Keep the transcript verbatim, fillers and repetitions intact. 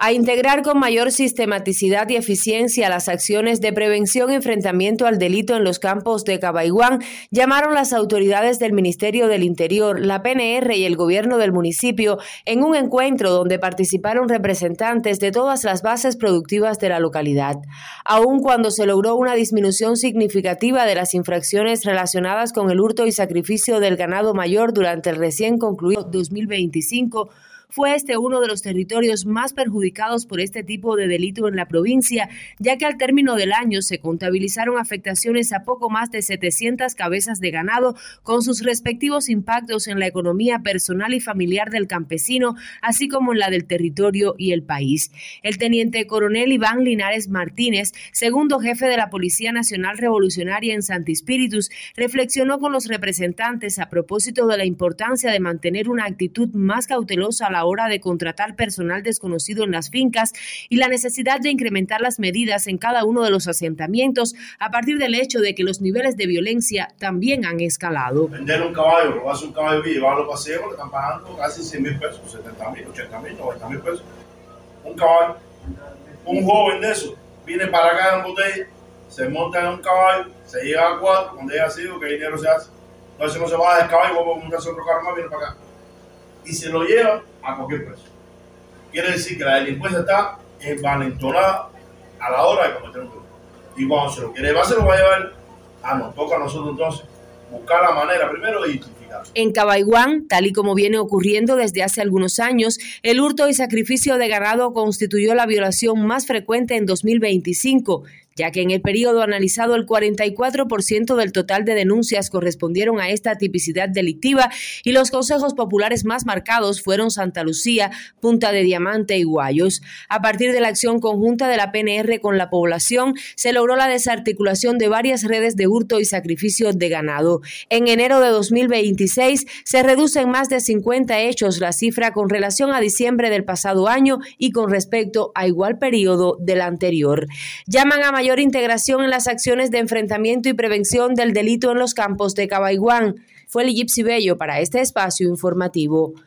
A integrar con mayor sistematicidad y eficiencia las acciones de prevención y enfrentamiento al delito en los campos de Cabaiguán, llamaron las autoridades del Ministerio del Interior, la P N R y el gobierno del municipio en un encuentro donde participaron representantes de todas las bases productivas de la localidad. Aun cuando se logró una disminución significativa de las infracciones relacionadas con el hurto y sacrificio del ganado mayor durante el recién concluido dos mil veinticinco, fue este uno de los territorios más perjudicados por este tipo de delito en la provincia, ya que al término del año se contabilizaron afectaciones a poco más de setecientas cabezas de ganado, con sus respectivos impactos en la economía personal y familiar del campesino, así como en la del territorio y el país. El teniente coronel Iván Linares Martínez, segundo jefe de la Policía Nacional Revolucionaria en Santi Espíritus, reflexionó con los representantes a propósito de la importancia de mantener una actitud más cautelosa a la hora de contratar personal desconocido en las fincas y la necesidad de incrementar las medidas en cada uno de los asentamientos a partir del hecho de que los niveles de violencia también han escalado. Vender un caballo, robarse un caballo y llevarlo a paseo, le están pagando casi cien mil pesos, setenta mil, ochenta mil, noventa mil pesos. Un caballo, un joven de eso, viene para acá en botella, se monta en un caballo, se llega a cuatro, cuando llega así, ¿qué dinero se hace? Entonces no se baja del caballo, vuelve a montarse otro carro más, viene para acá. Y se lo lleva a cualquier precio. Quiere decir que la delincuencia está envalentonada a la hora de cometer un delito. Y cuando se lo quiere llevar, se lo va a llevar. Ah, nos toca a nosotros entonces buscar la manera primero de identificar. En Cabaiguán, tal y como viene ocurriendo desde hace algunos años, el hurto y sacrificio de ganado constituyó la violación más frecuente en dos mil veinticinco, ya que en el periodo analizado el cuarenta y cuatro por ciento del total de denuncias correspondieron a esta tipicidad delictiva y los consejos populares más marcados fueron Santa Lucía, Punta de Diamante y Guayos. A partir de la acción conjunta de la P N R con la población, se logró la desarticulación de varias redes de hurto y sacrificio de ganado. En enero de dos mil veintiséis se reduce en más de cincuenta hechos la cifra con relación a diciembre del pasado año y con respecto a igual periodo del anterior. Llaman a mayor integración en las acciones de enfrentamiento y prevención del delito en los campos de Cabaiguán. Fue Ligipsi Bello para este espacio informativo.